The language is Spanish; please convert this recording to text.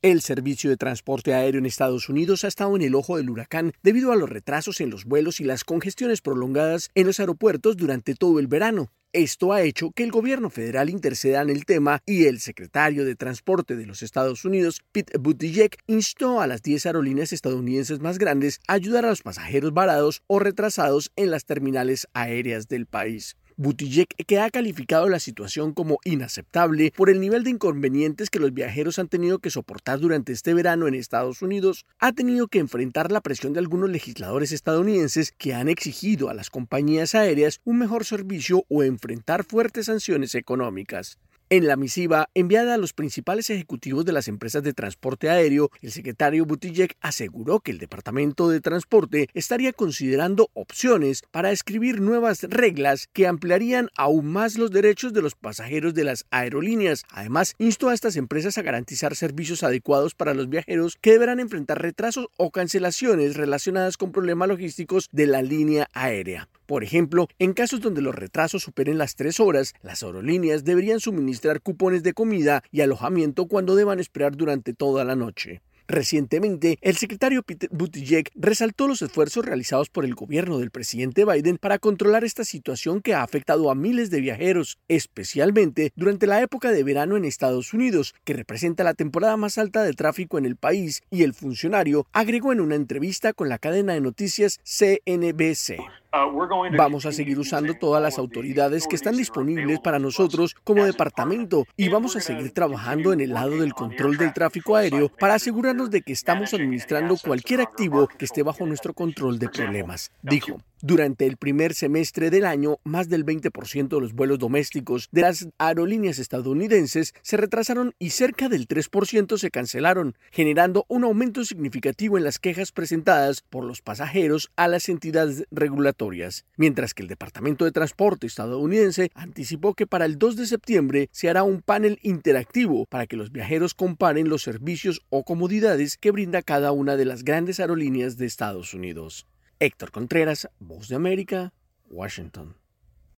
El servicio de transporte aéreo en Estados Unidos ha estado en el ojo del huracán debido a los retrasos en los vuelos y las congestiones prolongadas en los aeropuertos durante todo el verano. Esto ha hecho que el gobierno federal interceda en el tema y el secretario de Transporte de los Estados Unidos, Pete Buttigieg, instó a las 10 aerolíneas estadounidenses más grandes a ayudar a los pasajeros varados o retrasados en las terminales aéreas del país. Buttigieg, que ha calificado la situación como inaceptable por el nivel de inconvenientes que los viajeros han tenido que soportar durante este verano en Estados Unidos, ha tenido que enfrentar la presión de algunos legisladores estadounidenses que han exigido a las compañías aéreas un mejor servicio o enfrentar fuertes sanciones económicas. En la misiva enviada a los principales ejecutivos de las empresas de transporte aéreo, el secretario Buttigieg aseguró que el Departamento de Transporte estaría considerando opciones para escribir nuevas reglas que ampliarían aún más los derechos de los pasajeros de las aerolíneas. Además, instó a estas empresas a garantizar servicios adecuados para los viajeros que deberán enfrentar retrasos o cancelaciones relacionadas con problemas logísticos de la línea aérea. Por ejemplo, en casos donde los retrasos superen las 3 horas, las aerolíneas deberían suministrar cupones de comida y alojamiento cuando deban esperar durante toda la noche. Recientemente, el secretario Pete Buttigieg resaltó los esfuerzos realizados por el gobierno del presidente Biden para controlar esta situación que ha afectado a miles de viajeros, especialmente durante la época de verano en Estados Unidos, que representa la temporada más alta de tráfico en el país, y el funcionario agregó en una entrevista con la cadena de noticias CNBC. Vamos a seguir usando todas las autoridades que están disponibles para nosotros como departamento y vamos a seguir trabajando en el lado del control del tráfico aéreo para asegurarnos de que estamos administrando cualquier activo que esté bajo nuestro control de problemas, dijo. Durante el primer semestre del año, más del 20% de los vuelos domésticos de las aerolíneas estadounidenses se retrasaron y cerca del 3% se cancelaron, generando un aumento significativo en las quejas presentadas por los pasajeros a las entidades regulatorias. Mientras que el Departamento de Transporte estadounidense anticipó que para el 2 de septiembre se hará un panel interactivo para que los viajeros comparen los servicios o comodidades que brinda cada una de las grandes aerolíneas de Estados Unidos. Héctor Contreras, Voz de América, Washington.